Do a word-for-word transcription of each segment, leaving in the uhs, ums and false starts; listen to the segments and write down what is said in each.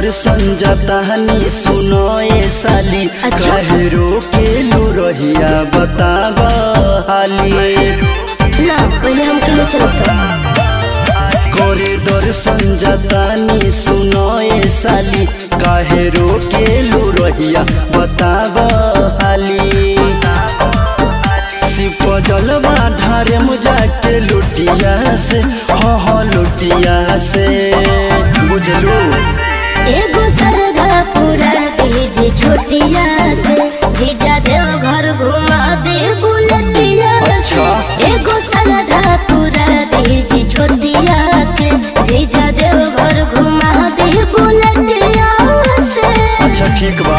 दर्शन जतानी सुनो ए साली। अच्छा। काहे रोकेलू रहिया बताब हाली। ना पहले हम के चलता करे दर्शन जतानी सुनो ए साली। काहे रोकेलू रहिया बताब हाली। शिव जलवा ढारे मुझा के लुटिया से हो हो लुटिया से बुझलू। एगो सरगा पूरा दीजिए छोटिया के जीजा देव घर घुमा दे बुलटिया से। एगो सरगा पूरा दीजिए छोटिया के जीजा देव घर घुमा दे बुलटिया से। अच्छा ठीक बा।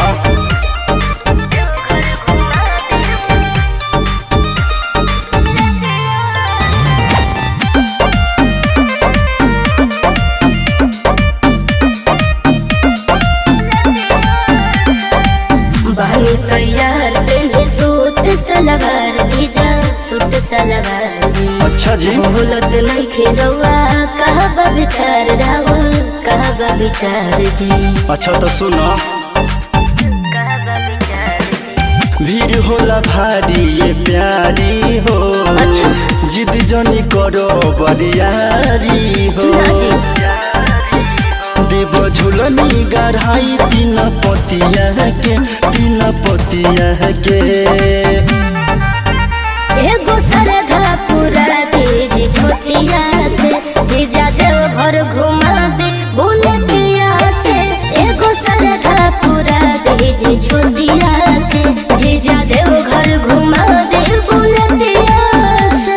बहनी तैयार पहने सूट सलवार जीजा सूट सलवार जी। अच्छा जी। बोलत नहीं खेलवा कहबा विचार राहुल कहबा विचार जी। अच्छा तो सुनो। कहबा विचार जी। भीड़ होला भारी ये प्यारी हो। अच्छा। जिद जनी करो बरियारी हो। ना जी। देव झुलनी गढ़ाई तीन पतिया के तीन पतिया के। एगो सरधा पूरा दीदी छोटिया के जीजा देव घर घुमा दे बुलटिया से। एगो सरधा पूरा दीदी छोटिया के जीजा देव घर घुमा दे बुलटिया से।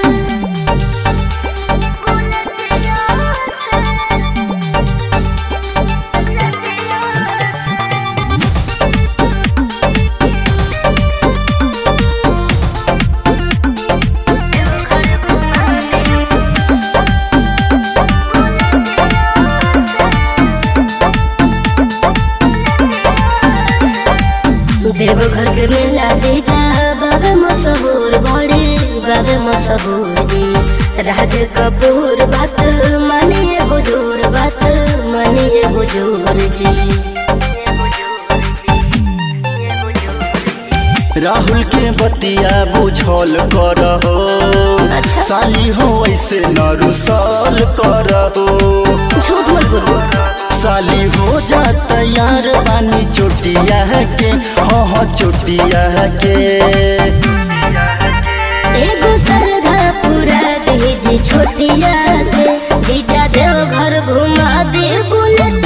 देवघर के मेला जीजा बाबे मशहूर बड़े बाबे मशहूर जी। राज कपूर बात मानिए हुजूर बात मानिए हुजूर जी। राहुल के बतिया बुझल करहो। अच्छा। साली हो ऐसे न रुसल करहो। झूठ मत बोलो। साली हो जा तैयार बानी चोटिया के हो हो चोटिया के। एगो सरधा पूरा दीजिए छोटिया के जीजा देव घर घुमा दे बुलट